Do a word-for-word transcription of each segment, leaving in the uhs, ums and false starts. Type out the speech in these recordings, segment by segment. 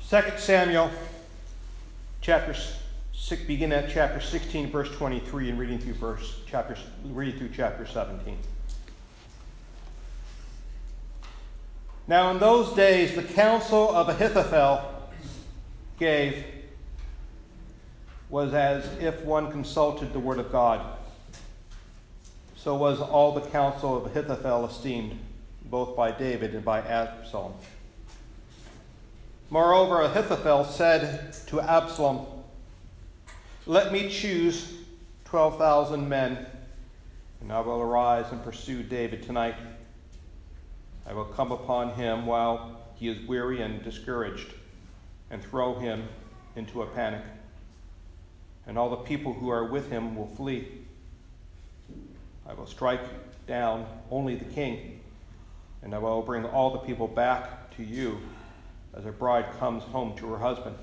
Second Samuel, chapter six, begin at chapter sixteen, verse twenty-three, and reading through verse chapter reading through chapter seventeen. Now in those days the counsel of Ahithophel gave was as if one consulted the word of God. So was all the counsel of Ahithophel esteemed, both by David and by Absalom. Moreover, Ahithophel said to Absalom, "Let me choose twelve thousand men, and I will arise and pursue David tonight. I will come upon him while he is weary and discouraged, and throw him into a panic. And all the people who are with him will flee. I will strike down only the king, and I will bring all the people back to you as a bride comes home to her husband.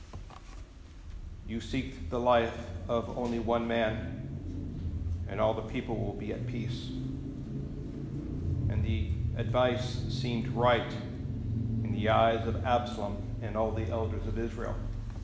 You seek the life of only one man, and all the people will be at peace." And the advice seemed right in the eyes of Absalom and all the elders of Israel.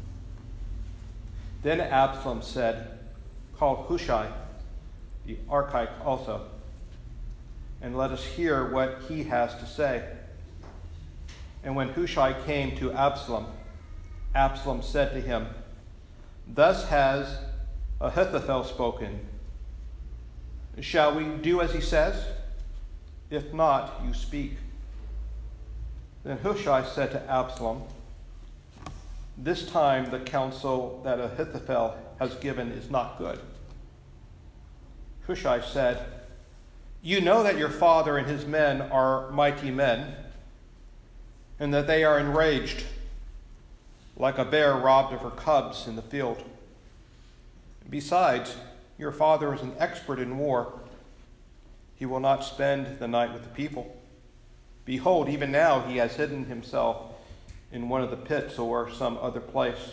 Then Absalom said, "Call Hushai the Archite also, and let us hear what he has to say." And when Hushai came to Absalom, Absalom said to him, "Thus has Ahithophel spoken. Shall we do as he says? If not, you speak." Then Hushai said to Absalom, "This time the counsel that Ahithophel has given is not good." Hushai said, "You know that your father and his men are mighty men, and that they are enraged, like a bear robbed of her cubs in the field. Besides, your father is an expert in war. He will not spend the night with the people. Behold, even now he has hidden himself in one of the pits or some other place.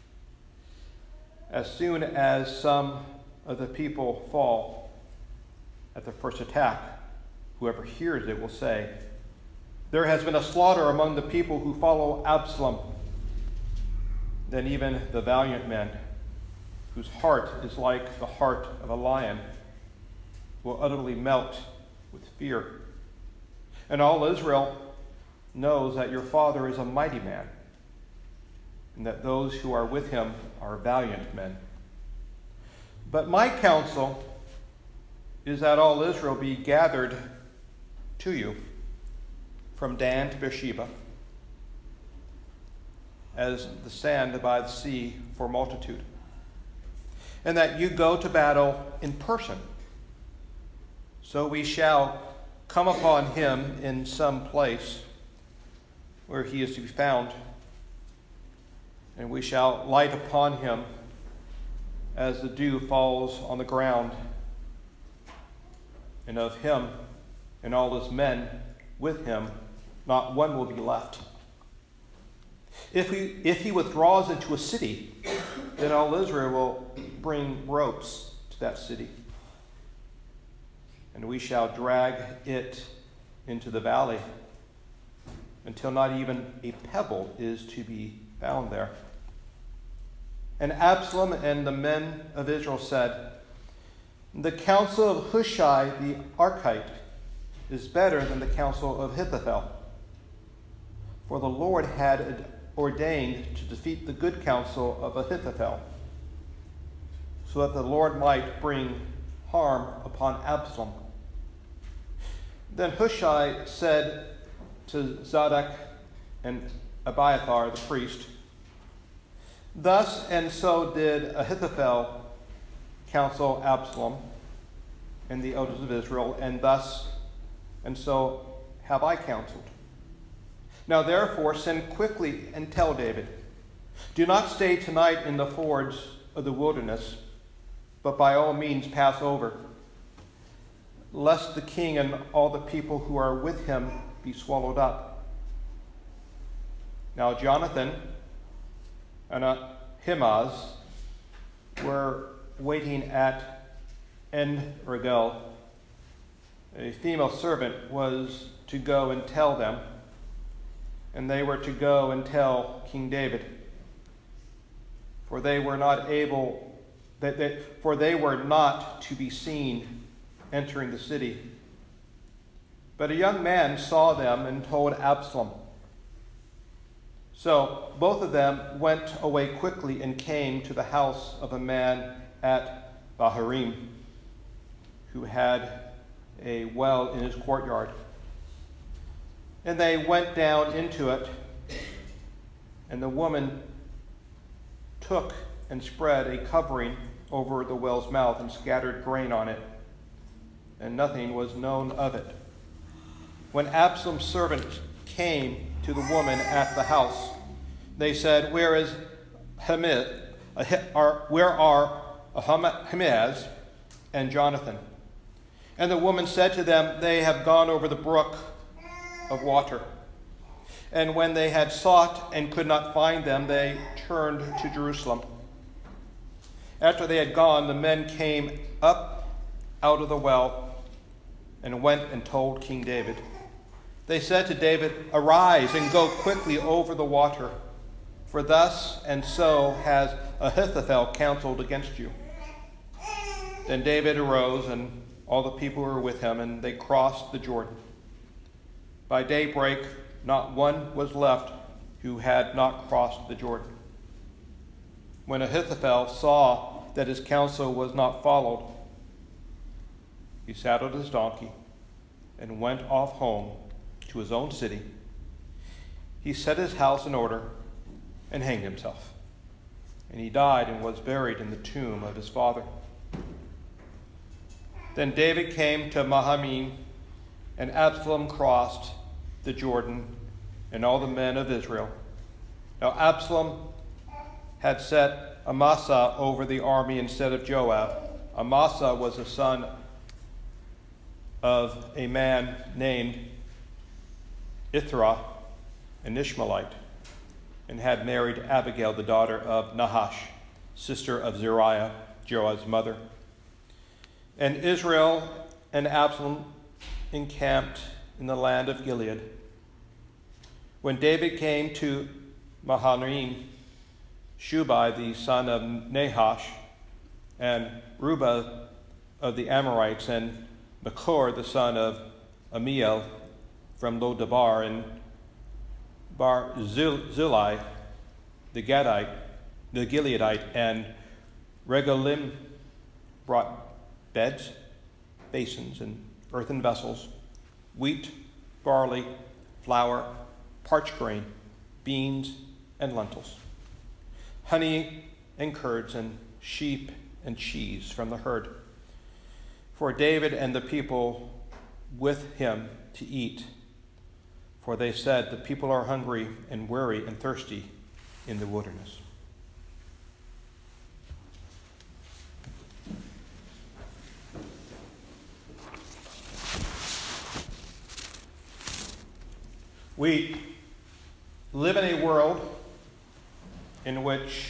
As soon as some of the people fall at the first attack, whoever hears it will say, 'There has been a slaughter among the people who follow Absalom.' Then even the valiant men, whose heart is like the heart of a lion, will utterly melt with fear. And all Israel knows that your father is a mighty man, and that those who are with him are valiant men. But my counsel is that all Israel be gathered to you, from Dan to Beersheba, as the sand by the sea for multitude, and that you go to battle in person. So we shall come upon him in some place where he is to be found, and we shall light upon him as the dew falls on the ground, and of him and all his men with him not one will be left. If he, if he withdraws into a city, then all Israel will bring ropes to that city, and we shall drag it into the valley until not even a pebble is to be found there." And Absalom and the men of Israel said, "The counsel of Hushai the Archite is better than the counsel of Ahithophel. For the Lord had ordained to defeat the good counsel of Ahithophel, so that the Lord might bring harm upon Absalom." Then Hushai said to Zadok and Abiathar the priest, "Thus and so did Ahithophel counsel Absalom and the elders of Israel, and thus and so have I counseled. Now therefore send quickly and tell David, 'Do not stay tonight in the fords of the wilderness, but by all means pass over, lest the king and all the people who are with him be swallowed up.' Now Jonathan and Ahimaaz were waiting at En-Rogel. A female servant was to go and tell them, and they were to go and tell King David. For they were not able, that they, for they were not to be seen entering the city. But a young man saw them and told Absalom. So both of them went away quickly and came to the house of a man at Bahurim, who had a well in his courtyard. And they went down into it, and the woman took and spread a covering over the well's mouth and scattered grain on it, and nothing was known of it. When Absalom's servants came to the woman at the house, they said, "Where is Hamid, where are Ahimaaz and Jonathan?" And the woman said to them, "They have gone over the brook of water." And when they had sought and could not find them, they turned to Jerusalem. After they had gone, the men came up out of the well and went and told King David. They said to David, "Arise and go quickly over the water, for thus and so has Ahithophel counseled against you." Then David arose, and all the people who were with him, and they crossed the Jordan. By daybreak, not one was left who had not crossed the Jordan. When Ahithophel saw that his counsel was not followed, he saddled his donkey and went off home to his own city. He set his house in order and hanged himself. And he died and was buried in the tomb of his father. Then David came to Mahanaim, and Absalom crossed the Jordan, and all the men of Israel. Now Absalom had set Amasa over the army instead of Joab. Amasa was the son of a man named Ithra, an Ishmaelite, and had married Abigail, the daughter of Nahash, sister of Zeruiah, Joab's mother. And Israel and Absalom encamped in the land of Gilead. When David came to Mahanaim, Shubai, the son of Nahash, and Rubah of the Amorites, and Machor, the son of Amiel from Lodabar, and Barzillai, the Gadite, the Gileadite, and Regalim brought beds, basins, and earthen vessels, wheat, barley, flour, parched grain, beans, and lentils, honey and curds, and sheep and cheese from the herd, for David and the people with him to eat. For they said, "The people are hungry and weary and thirsty in the wilderness." We live in a world in which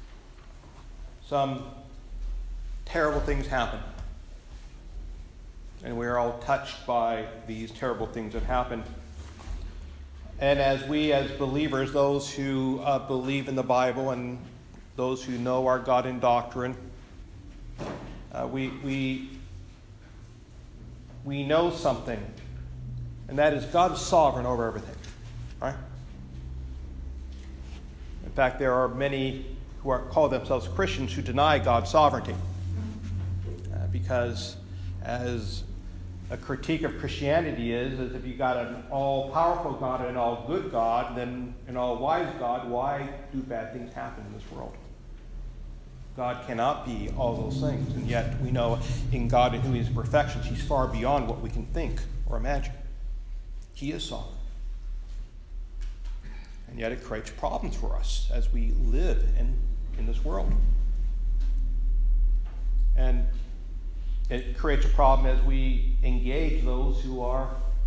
some terrible things happen. And we are all touched by these terrible things that happen. And as we as believers, those who uh, believe in the Bible and those who know our God and doctrine, uh, we, we, we know something. And that is God is sovereign over everything, right? In fact, there are many who are call themselves Christians who deny God's sovereignty. Uh, because as a critique of Christianity is, is if you got an all-powerful God and an all-good God, then an all-wise God, why do bad things happen in this world? God cannot be all those things. And yet we know in God and who he is perfections, he's far beyond what we can think or imagine. He is sovereign. And yet it creates problems for us as we live in, in this world. And it creates a problem as we engage those who are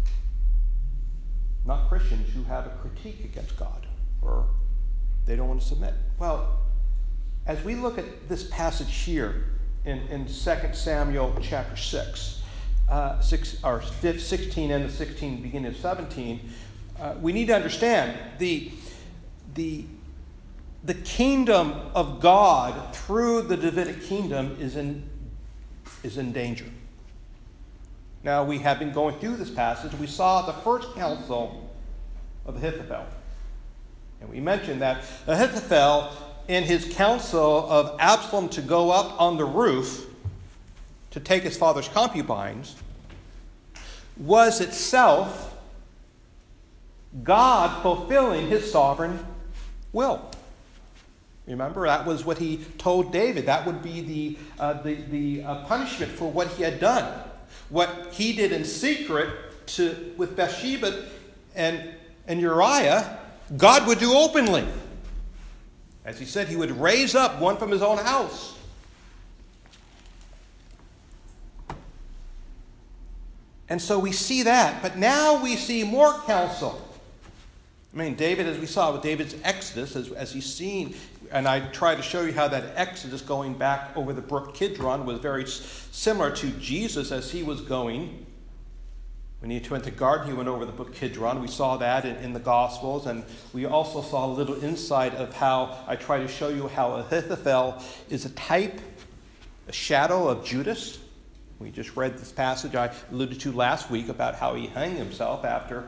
not Christians, who have a critique against God, or they don't want to submit. Well, as we look at this passage here in, in Second Samuel chapter six, uh, six or sixteen and the sixteen, beginning of seventeen, Uh, we need to understand the, the, the kingdom of God through the Davidic kingdom is in, is in danger. Now, we have been going through this passage. We saw the first counsel of Ahithophel. And we mentioned that Ahithophel, in his counsel of Absalom to go up on the roof to take his father's concubines, was itself God fulfilling his sovereign will. Remember, that was what he told David. That would be the, uh, the, the uh, punishment for what he had done. What he did in secret to, with Bathsheba and, and Uriah, God would do openly. As he said, he would raise up one from his own house. And so we see that. But now we see more counsel. I mean, David, as we saw with David's exodus, as, as he's seen, and I tried to show you how that exodus going back over the brook Kidron was very similar to Jesus as he was going. When he went to the garden, he went over the brook Kidron. We saw that in, in the Gospels, and we also saw a little insight of how I try to show you how Ahithophel is a type, a shadow of Judas. We just read this passage I alluded to last week about how he hung himself after.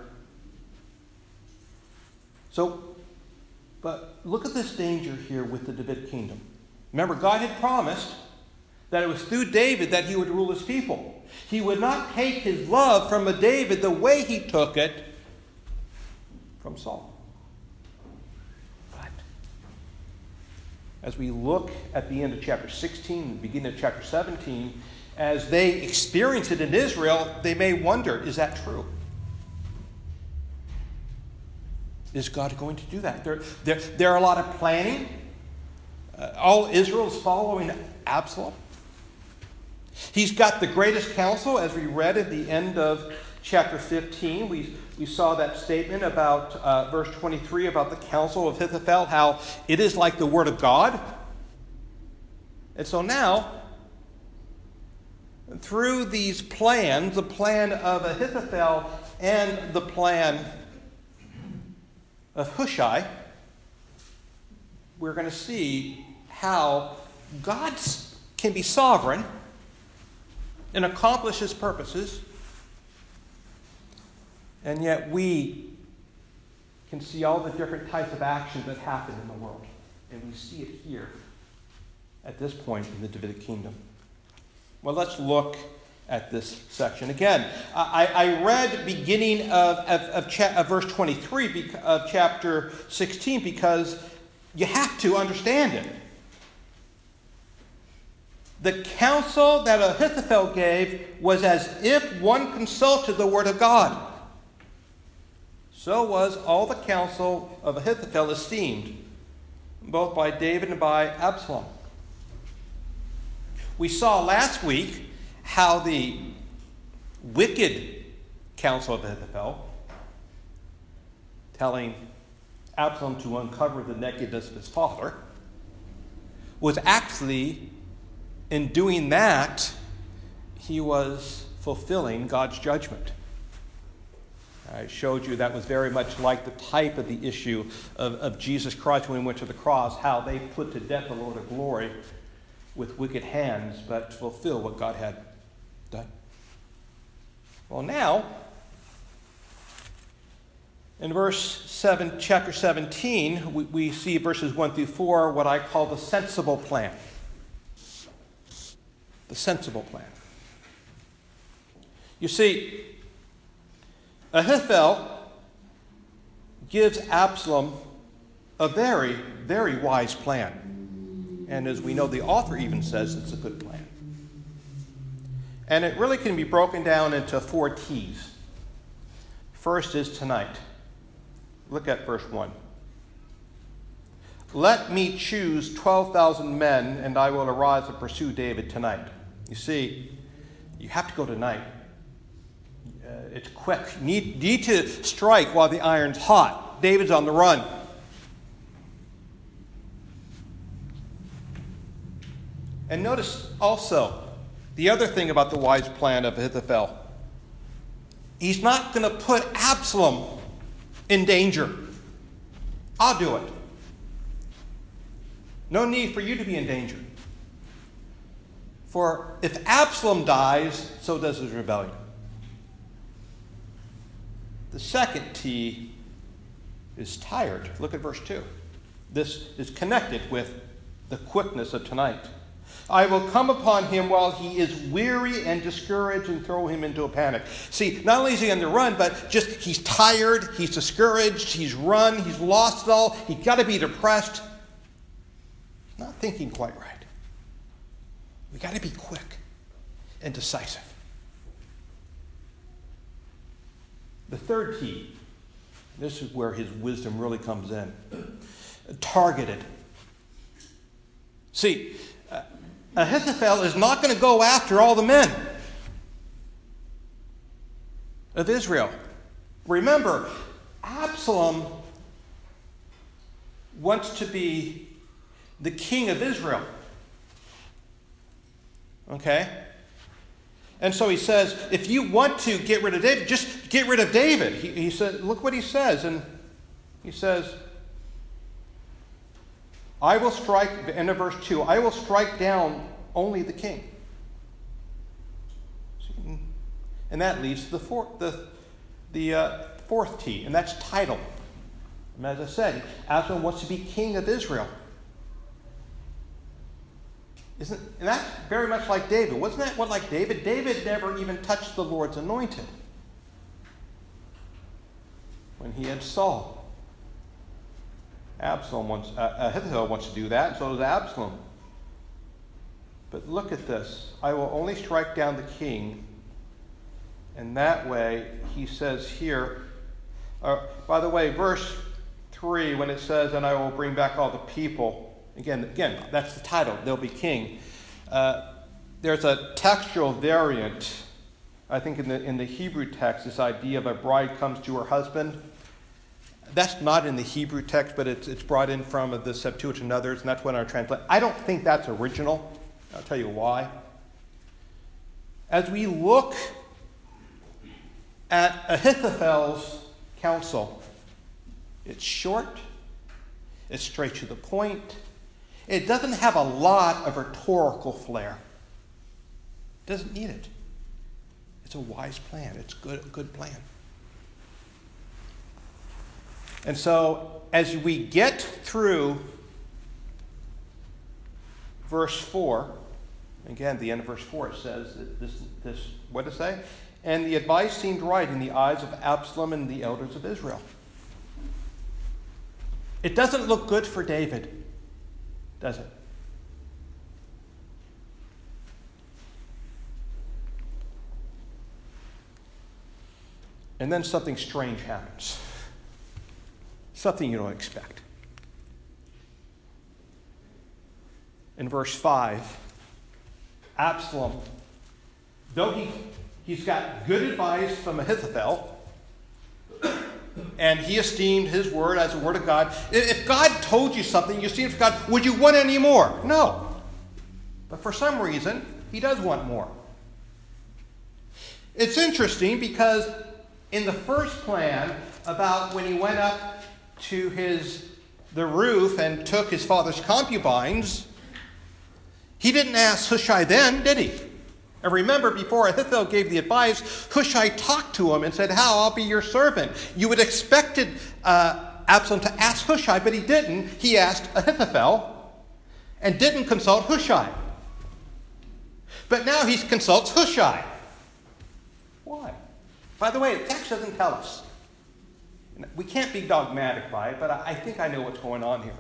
So, but look at this danger here with the Davidic kingdom. Remember, God had promised that it was through David that he would rule his people. He would not take his love from a David the way he took it from Saul. But as we look at the end of chapter sixteen, the beginning of chapter seventeen, as they experience it in Israel, they may wonder, is that true? Is God going to do that? There, there, there are a lot of planning. Uh, all Israel is following Absalom. He's got the greatest counsel, as we read at the end of chapter fifteen. We, we saw that statement about uh, verse twenty-three about the counsel of Ahithophel, how it is like the word of God. And so now, through these plans, the plan of Ahithophel and the plan of Hushai, we're going to see how God can be sovereign and accomplish his purposes, and yet we can see all the different types of actions that happen in the world. And we see it here at this point in the Davidic kingdom. Well, let's look at this section. Again, I, I read beginning of, of, of, cha- of verse twenty-three of chapter sixteen because you have to understand it. The counsel that Ahithophel gave was as if one consulted the word of God. So was all the counsel of Ahithophel esteemed, both by David and by Absalom. We saw last week how the wicked counsel of Ahithophel, telling Absalom to uncover the nakedness of his father, was actually, in doing that, he was fulfilling God's judgment. I showed you that was very much like the type of the issue of, of Jesus Christ when he went to the cross, how they put to death the Lord of glory with wicked hands, but to fulfill what God had done. Well, now, in verse seven, chapter seventeen, we, we see verses one through four, what I call the sensible plan. The sensible plan. You see, Ahithophel gives Absalom a very, very wise plan. And as we know, the author even says it's a good plan. And it really can be broken down into four T's. First is tonight. Look at verse one. Let me choose twelve thousand men, and I will arise and pursue David tonight. You see, you have to go tonight. Uh, it's quick. You need, need to strike while the iron's hot. David's on the run. And notice also the other thing about the wise plan of Ahithophel. He's not going to put Absalom in danger. I'll do it. No need for you to be in danger. For if Absalom dies, so does his rebellion. The second T is tired. Look at verse two. This is connected with the quickness of tonight. I will come upon him while he is weary and discouraged and throw him into a panic. See, not only is he on the run, but just he's tired, he's discouraged, he's run, he's lost it all, he's got to be depressed. He's not thinking quite right. We've got to be quick and decisive. The third T, this is where his wisdom really comes in. Targeted. See, uh, Ahithophel is not going to go after all the men of Israel. Remember, Absalom wants to be the king of Israel. Okay? And so he says, if you want to get rid of David, just get rid of David. He, he said, look what he says. And he says, I will strike, end of verse two, I will strike down only the king. And that leads to the fourth, the, the uh, fourth T, and that's title. And as I said, Absalom wants to be king of Israel. Isn't, and that's very much like David. Wasn't that what like David? David never even touched the Lord's anointed when he had Saul. Absalom wants, uh, Ahithophel wants to do that, and so does Absalom. But look at this. I will only strike down the king. And that way, he says here, uh, by the way, verse three, when it says, and I will bring back all the people, again, again, that's the title, they'll be king. Uh, there's a textual variant, I think in the, in the Hebrew text, this idea of a bride comes to her husband. That's not in the Hebrew text, but it's, it's brought in from the Septuagint and others, and that's what I translate. I don't think that's original. I'll tell you why. As we look at Ahithophel's counsel, it's short, it's straight to the point, it doesn't have a lot of rhetorical flair. It doesn't need it. It's a wise plan. It's a good, good plan. And so, as we get through verse four, again, the end of verse four, it says that this, this, what does it say? And the advice seemed right in the eyes of Absalom and the elders of Israel. It doesn't look good for David, does it? And then something strange happens. Something you don't expect. In verse five, Absalom, though he, he's got good advice from Ahithophel, and he esteemed his word as the word of God. If God told you something, you esteemed God, would you want any more? No. But for some reason, he does want more. It's interesting because in the first plan about when he went up to his the roof and took his father's concubines, he didn't ask Hushai then, did he? And remember, before Ahithophel gave the advice, Hushai talked to him and said, how, I'll be your servant. You would have expected uh, Absalom to ask Hushai, but he didn't. He asked Ahithophel and didn't consult Hushai. But now he consults Hushai. Why? By the way, the text doesn't tell us. We can't be dogmatic by it, but I think I know what's going on here.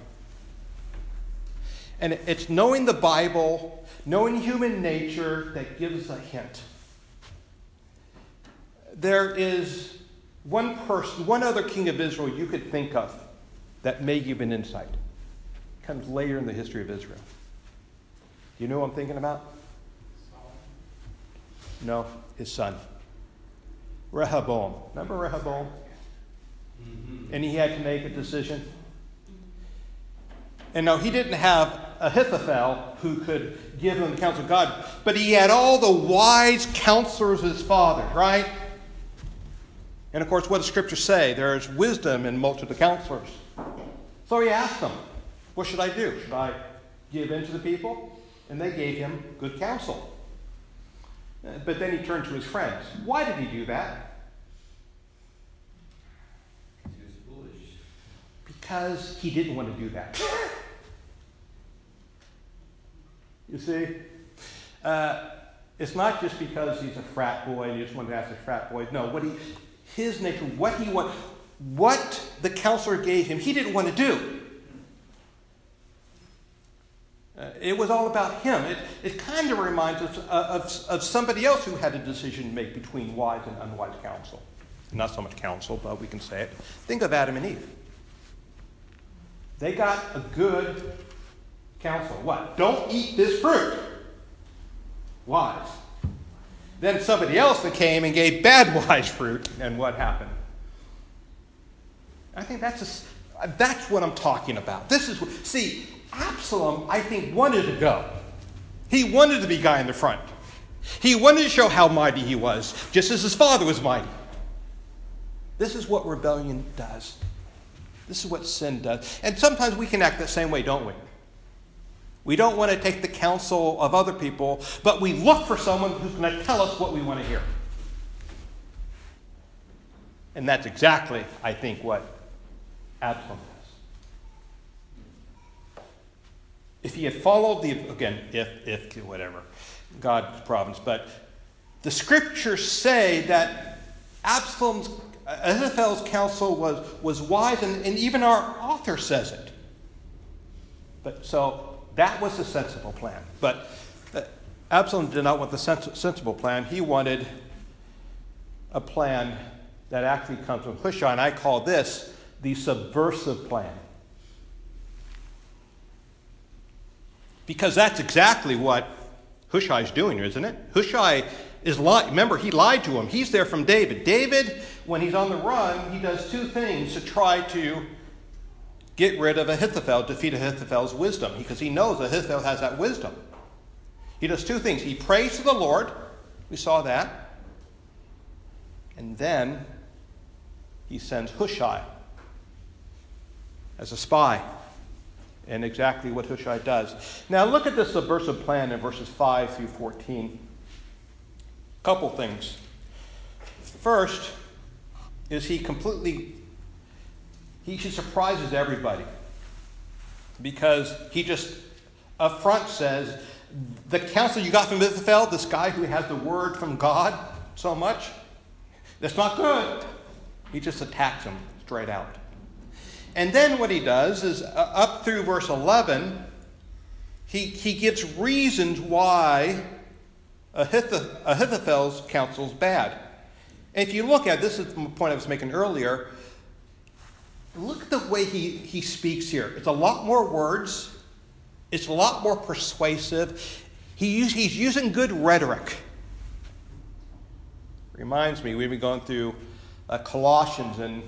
And it's knowing the Bible, knowing human nature that gives a hint. There is one person, one other king of Israel you could think of that may give an insight. It comes later in the history of Israel. Do you know what I'm thinking about? No, his son. Rehoboam. Remember Rehoboam? Mm-hmm. And he had to make a decision. And no, he didn't have Ahithophel who could give him the counsel of God, but he had all the wise counselors of his father, right? And of course, what does Scripture say? There's wisdom in most of the counselors. So he asked them, what should I do? Should I give in to the people? And they gave him good counsel. But then he turned to his friends. Why did he do that? He was foolish. Because he didn't want to do that. You see? Uh, it's not just because he's a frat boy and he just wanted to ask the frat boys. No, what he, his nature, what he want, what the counselor gave him, he didn't want to do. Uh, it was all about him. It, it kind of reminds us of, of, of somebody else who had a decision to make between wise and unwise counsel. Not so much counsel, but we can say it. Think of Adam and Eve. They got a good counsel. What? Don't eat this fruit. Wise. Then somebody else that came and gave bad wise fruit, and what happened? I think that's a, that's what I'm talking about. This is what, see, Absalom, I think, wanted to go. He wanted to be guy in the front. He wanted to show how mighty he was, just as his father was mighty. This is what rebellion does. This is what sin does. And sometimes we can act the same way, don't we? We don't want to take the counsel of other people, but we look for someone who's going to tell us what we want to hear. And that's exactly, I think, what Absalom does. If he had followed the, again, if, if, whatever, God's providence, but the scriptures say that Absalom's, Ahithophel's counsel was, was wise, and, and even our author says it. But so that was the sensible plan. But uh, Absalom did not want the sens- sensible plan. He wanted a plan that actually comes from Hushai, and I call this the subversive plan. Because that's exactly what Hushai is doing, isn't it? Hushai is lying. Remember, he lied to him. He's there from David. David, when he's on the run, he does two things to try to get rid of Ahithophel, defeat Ahithophel's wisdom, because he knows Ahithophel has that wisdom. He does two things. He prays to the Lord. We saw that. And then he sends Hushai as a spy. And exactly what Hushai does. Now look at this subversive plan in verses five through fourteen. A couple things. First is he completely, he surprises everybody. Because he just up front says, the counsel you got from Ahithophel, this guy who has the word from God so much, that's not good. He just attacks him straight out. And then what he does is, uh, up through verse eleven, he, he gives reasons why Ahithophel, Ahithophel's counsel is bad. And if you look at, this is the point I was making earlier, look at the way he, he speaks here. It's a lot more words. It's a lot more persuasive. He use, he's using good rhetoric. Reminds me, we've been going through uh, Colossians and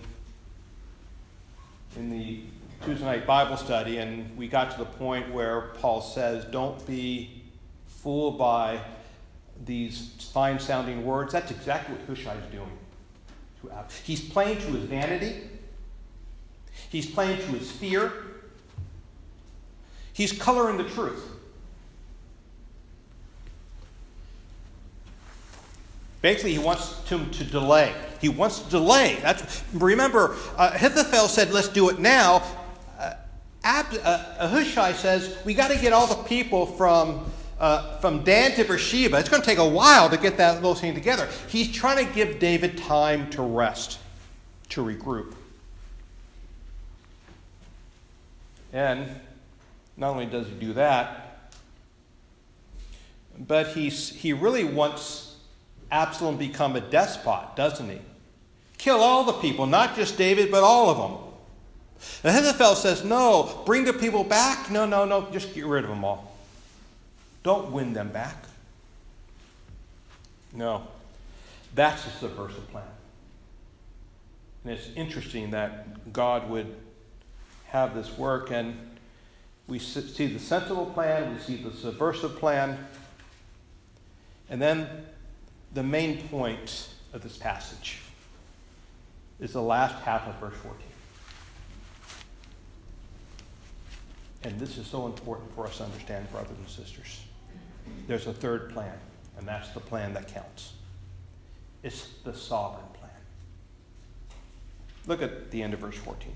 in the Tuesday night Bible study, and we got to the point where Paul says, don't be fooled by these fine-sounding words. That's exactly what Hushai is doing. He's playing to his vanity. He's playing to his fear. He's coloring the truth. Basically, he wants to, to delay. He wants to delay. That's, remember, uh, Ahithophel said, let's do it now. Uh, Ab, uh, Hushai says, we got to get all the people from, uh, from Dan to Beersheba. It's going to take a while to get that little thing together. He's trying to give David time to rest, to regroup. And not only does he do that, but he's, he really wants Absalom become a despot, doesn't he? Kill all the people, not just David, but all of them. Ahithophel says, no, bring the people back. No, no, no, just get rid of them all. Don't win them back. No, that's a subversive plan. And it's interesting that God would have this work, and we see the sensible plan, we see the subversive plan, and then the main point of this passage. is the last half of verse fourteen. And this is so important for us to understand, brothers and sisters. There's a third plan, and that's the plan that counts. It's the sovereign plan. Look at the end of verse fourteen.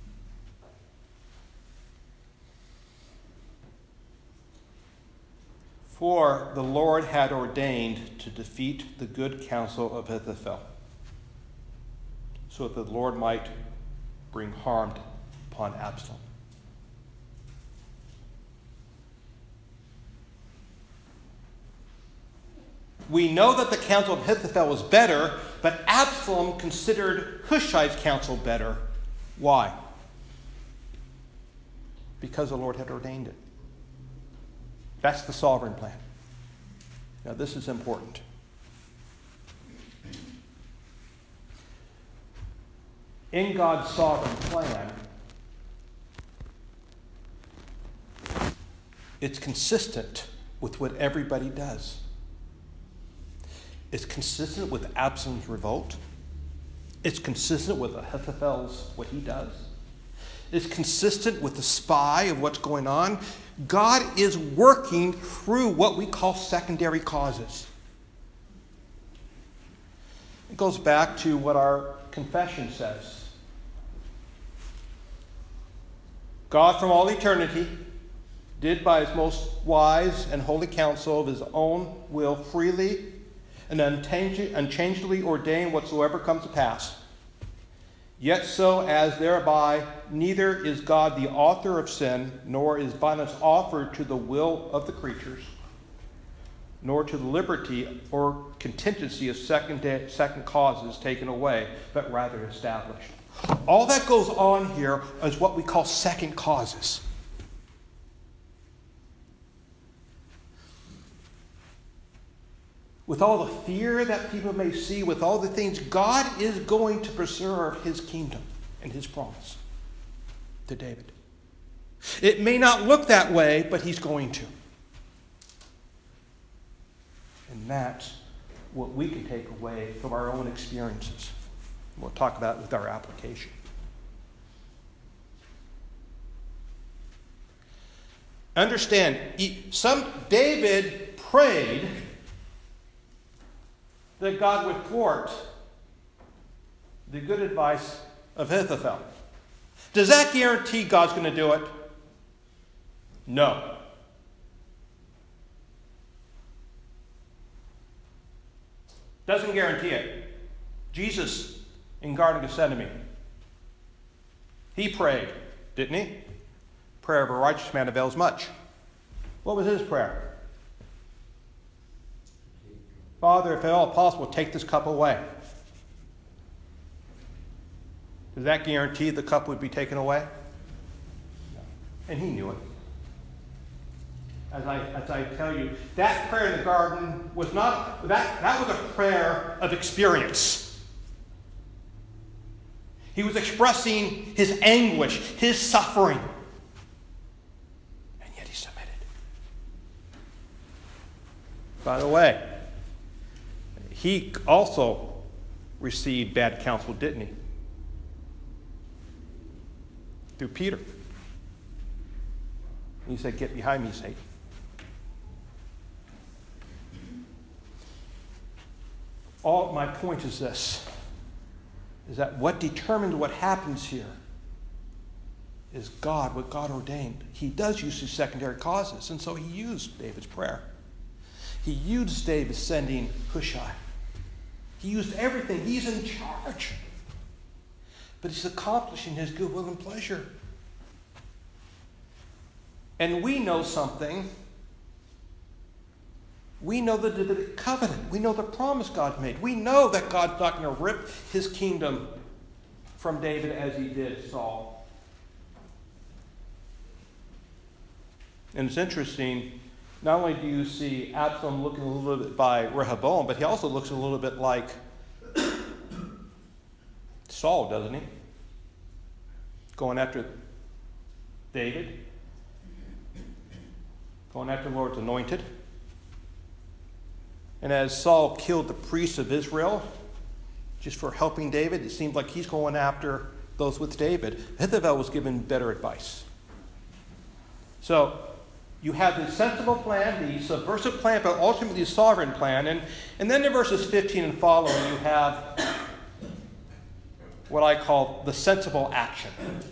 For the Lord had ordained to defeat the good counsel of Ahithophel, so that the Lord might bring harm upon Absalom. We know that the counsel of Ahithophel was better, but Absalom considered Hushai's counsel better. Why? Because the Lord had ordained it. That's the sovereign plan. Now, this is important. In God's sovereign plan, it's consistent with what everybody does. It's consistent with Absalom's revolt. It's consistent with Ahithophel's, what he does. It's consistent with the spy of what's going on. God is working through what we call secondary causes. It goes back to what our confession says. God from all eternity did by his most wise and holy counsel of his own will freely and unchangeably ordain whatsoever comes to pass. Yet so as thereby neither is God the author of sin, nor is violence offered to the will of the creatures, nor to the liberty or contingency of second, second causes taken away, but rather established. All that goes on here is what we call second causes. With all the fear that people may see, with all the things, God is going to preserve his kingdom and his promise to David. It may not look that way, but he's going to. And that's what we can take away from our own experiences. We'll talk about it with our application. Understand, some David prayed that God would thwart the good advice of Ahithophel. Does that guarantee God's going to do it? No. Doesn't guarantee it. Jesus in Garden of Gethsemane, he prayed, didn't he? Prayer of a righteous man avails much. What was his prayer? Father, if at all possible, take this cup away. Does that guarantee the cup would be taken away? No. And he knew it. As I, as I tell you, that prayer in the garden was not, that, that was a prayer of experience. He was expressing his anguish, his suffering. And yet he submitted. By the way, he also received bad counsel, didn't he? Through Peter. He said, "Get behind me, Satan." All my point is this, is that what determines what happens here is God, what God ordained. He does use his secondary causes, and so he used David's prayer. He used David sending Hushai. He used everything. He's in charge. But he's accomplishing his good will and pleasure. And we know something. We know the Davidic covenant. We know the promise God made. We know that God's not going to rip his kingdom from David as he did Saul. And it's interesting, not only do you see Absalom looking a little bit by Rehoboam, but he also looks a little bit like Saul, doesn't he? Going after David. Going after the Lord's anointed. And as Saul killed the priests of Israel, just for helping David. It seems like he's going after those with David. Ahithophel was given better advice. So you have the sensible plan, the subversive plan, but ultimately the sovereign plan. And, and then in verses fifteen and following, you have what I call the sensible action.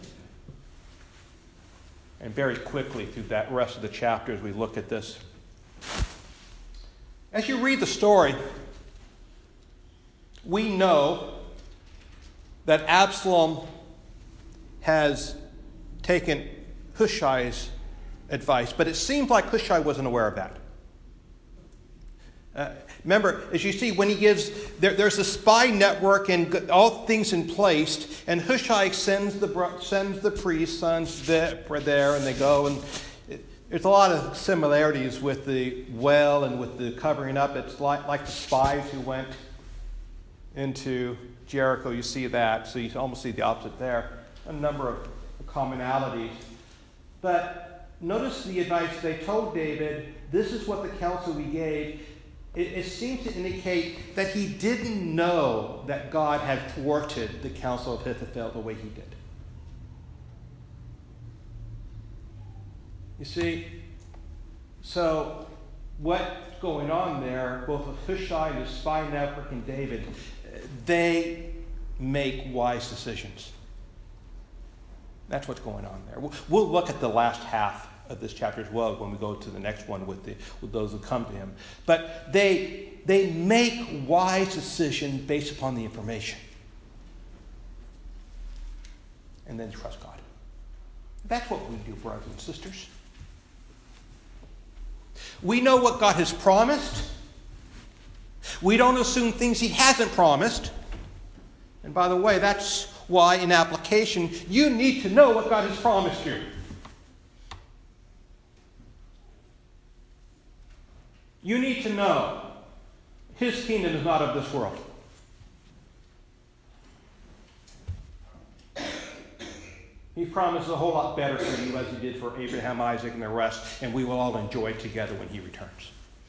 And very quickly through that rest of the chapter as we look at this. As you read the story, we know that Absalom has taken Hushai's advice, but it seems like Hushai wasn't aware of that. Uh, remember, as you see, when he gives, there, there's a spy network and all things in place, and Hushai sends the sends the priest sons there, there, and they go, and it, there's a lot of similarities with the well and with the covering up. It's like, like the spies who went into Jericho. You see that, so you almost see the opposite there. A number of commonalities. But notice the advice they told David. This is what the counsel we gave. It, it seems to indicate that he didn't know that God had thwarted the counsel of Ahithophel the way he did. You see, so what's going on there, both with Hushai and the spy network and David, they make wise decisions. That's what's going on there. We'll look at the last half of this chapter as well when we go to the next one with the with those who come to him. But they they make wise decisions based upon the information. And then trust God. That's what we do, brothers and sisters. We know what God has promised. We don't assume things he hasn't promised. And by the way, that's why in application, you need to know what God has promised you. You need to know his kingdom is not of this world. He promises a whole lot better for you as he did for Abraham, Isaac, and the rest, and we will all enjoy it together when he returns.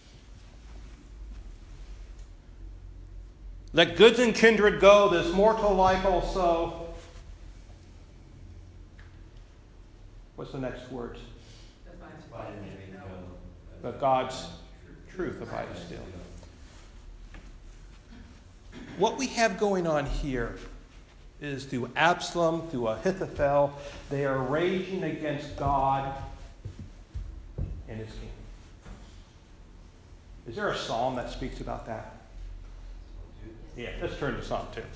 Let goods and kindred go, this mortal life also. What's the next word? But God's truth abides still. What we have going on here is through Absalom, through Ahithophel, they are raging against God and his king. Is there a psalm that speaks about that? Yeah, let's turn to Psalm two.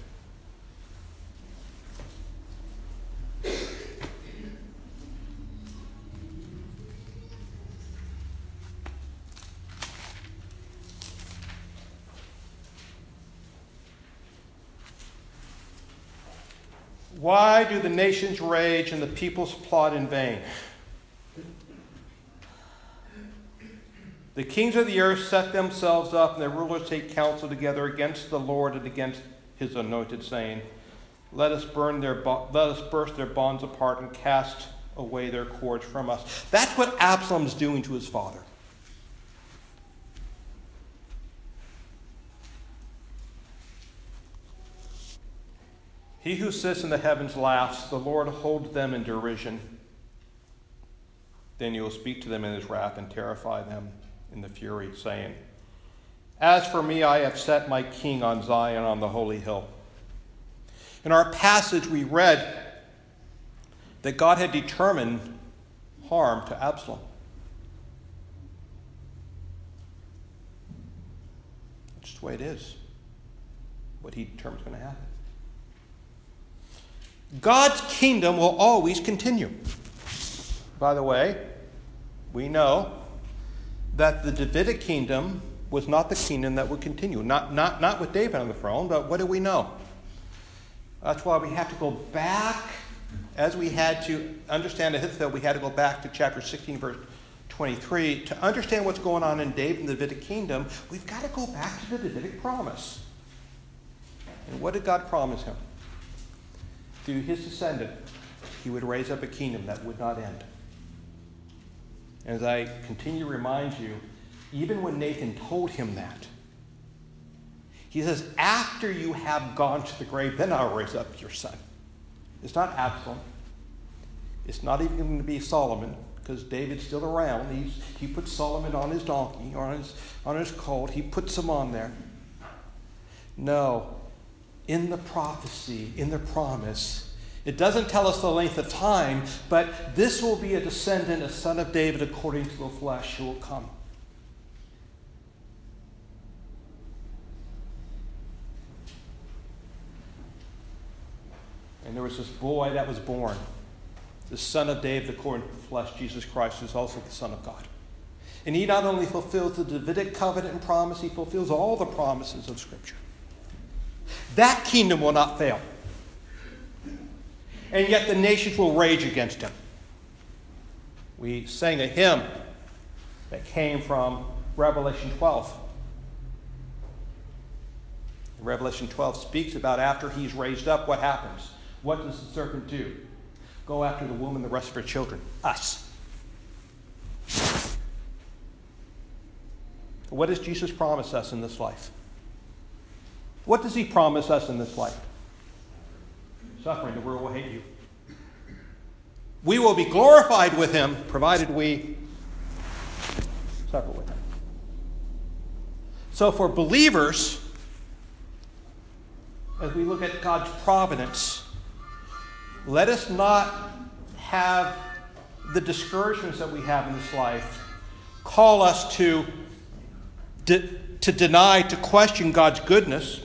Why do the nations rage and the peoples plot in vain? The kings of the earth set themselves up, and their rulers take counsel together against the Lord and against his anointed, saying, Let us burn their bo- let us burst their bonds apart and cast away their cords from us. That's what Absalom's doing to his father. He who sits in the heavens laughs. The Lord holds them in derision. Then he will speak to them in his wrath and terrify them in the fury, saying, As for me, I have set my king on Zion on the holy hill. In our passage, we read that God had determined harm to Absalom. That's just the way it is. What he determines is going to happen. God's kingdom will always continue. By the way, we know that the Davidic kingdom was not the kingdom that would continue. Not, not, not with David on the throne, but what do we know? That's why we have to go back, as we had to understand Ahithophel, we had to go back to chapter sixteen, verse twenty-three. To understand what's going on in David and the Davidic kingdom, we've got to go back to the Davidic promise. And what did God promise him? Through his descendant, he would raise up a kingdom that would not end. As I continue to remind you, even when Nathan told him that, He says, after you have gone to the grave, then I'll raise up your son. It's not Absalom. It's not even going to be Solomon, because David's still around. He's, he puts Solomon on his donkey, or on his, on his colt. He puts him on there. No. In the prophecy, in the promise, it doesn't tell us the length of time, but this will be a descendant, a son of David according to the flesh, who will come. And there was this boy that was born, the son of David according to the flesh, Jesus Christ, who is also the Son of God. And he not only fulfills the Davidic covenant and promise, he fulfills all the promises of Scripture. That kingdom will not fail. And yet the nations will rage against him. We sang a hymn that came from Revelation twelve. Revelation twelve speaks about after he's raised up, what happens? What does the serpent do? Go after the woman, the rest of her children. Us. What does Jesus promise us in this life? What does he promise us in this life? Suffering. The world will hate you. We will be glorified with him, provided we suffer with him. So for believers, as we look at God's providence, let us not have the discouragements that we have in this life call us to, de- to deny, to question God's goodness.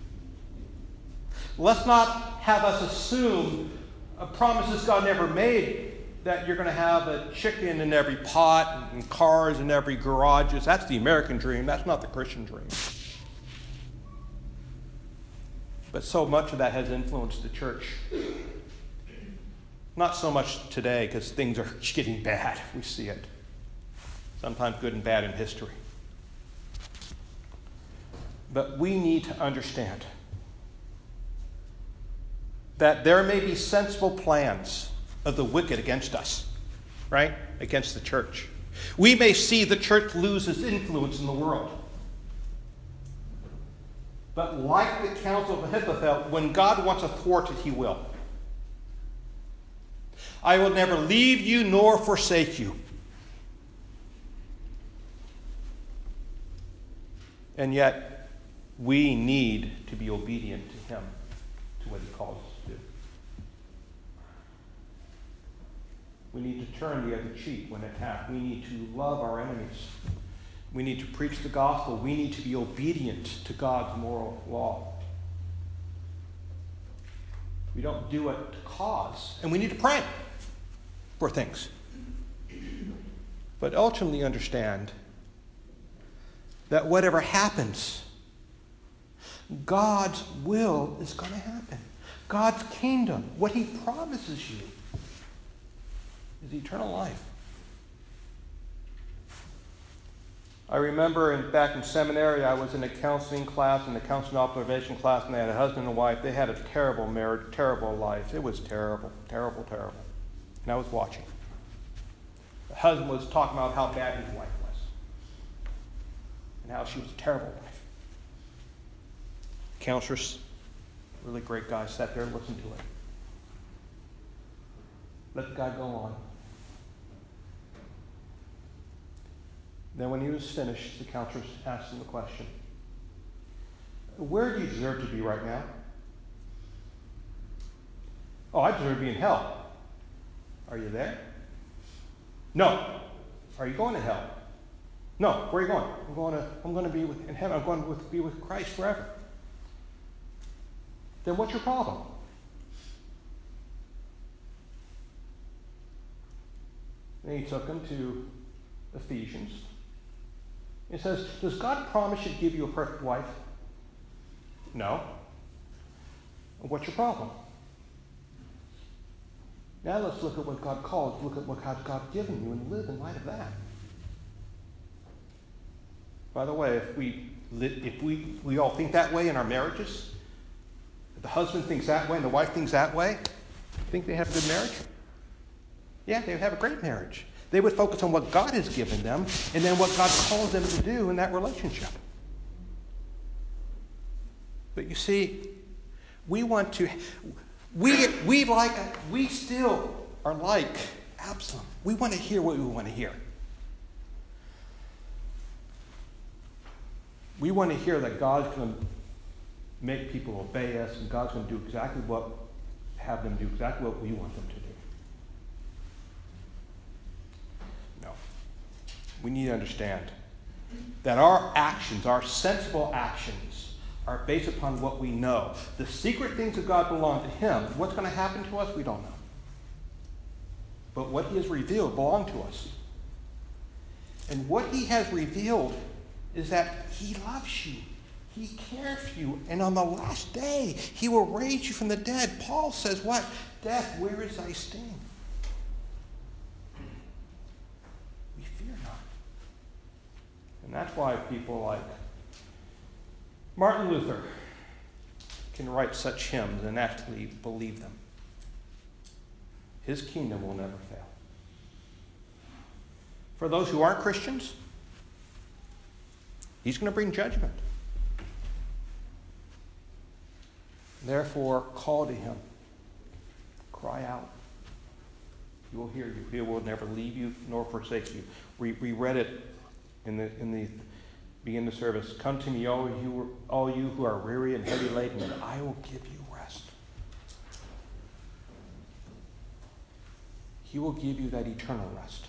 Let's not have us assume uh, promises God never made, that you're going to have a chicken in every pot and cars in every garage. That's the American dream. That's not the Christian dream. But so much of that has influenced the church. Not so much today, because things are getting bad. We see it. Sometimes good and bad in history. But we need to understand that there may be sensible plans of the wicked against us, right? Against the church. We may see the church lose its influence in the world. But like the counsel of Ahithophel, when God wants to thwart it, he will. I will never leave you nor forsake you. And yet, we need to be obedient to him, to what he calls us to do. We need to turn the other cheek when attacked. We need to love our enemies. We need to preach the gospel. We need to be obedient to God's moral law. We don't do it to cause. And we need to pray for things. But ultimately understand that whatever happens, God's will is going to happen. God's kingdom, what he promises you, is eternal life. I remember in, back in seminary, I was in a counseling class, in a counseling observation class, and they had a husband and wife. They had a terrible marriage, terrible life. It was terrible, terrible, terrible. And I was watching. The husband was talking about how bad his wife was, and how she was a terrible wife. Counselors, really great guy, sat there and listened to it. Let the guy go on. Then when he was finished, the counselors asked him the question, where do you deserve to be right now? Oh, I deserve to be in hell. Are you there? No. Are you going to hell? No. Where are you going? I'm going to, I'm going to be with, in heaven. I'm going to be with Christ forever. Then what's your problem? And he took him to Ephesians. It says, does God promise to give you a perfect wife? No. What's your problem? Now let's look at what God calls, look at what God's given you, and live in light of that. By the way, if we if we, we all think that way in our marriages, if the husband thinks that way and the wife thinks that way, think they have a good marriage? Yeah, they would have a great marriage. They would focus on what God has given them and then what God calls them to do in that relationship. But you see, we want to, we, we like, we still are like Absalom. We want to hear what we want to hear. We want to hear that God's going to make people obey us, and God's going to do exactly what, have them do exactly what we want them to do. No. We need to understand that our actions, our sensible actions, are based upon what we know. The secret things of God belong to Him. What's going to happen to us, we don't know. But what He has revealed belongs to us. And what He has revealed is that He loves you. He cares for you. And on the last day, He will raise you from the dead. Paul says what? Death, where is thy sting? We fear not. And that's why people like Martin Luther can write such hymns and actually believe them. His kingdom will never fail. For those who aren't Christians, He's going to bring judgment. Therefore, call to Him. Cry out. He will hear you. He will never leave you nor forsake you. We, we read it in the in the beginning of the service. Come to me, all you, all you who are weary and heavy laden, and I will give you rest. He will give you that eternal rest.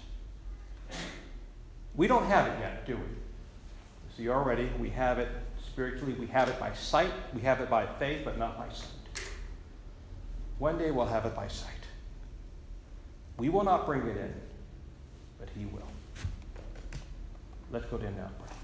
We don't have it yet, do we? See, already we have it spiritually. We have it by sight. We have it by faith, but not by sight. One day we'll have it by sight. We will not bring it in, but He will. Let's go to Him now.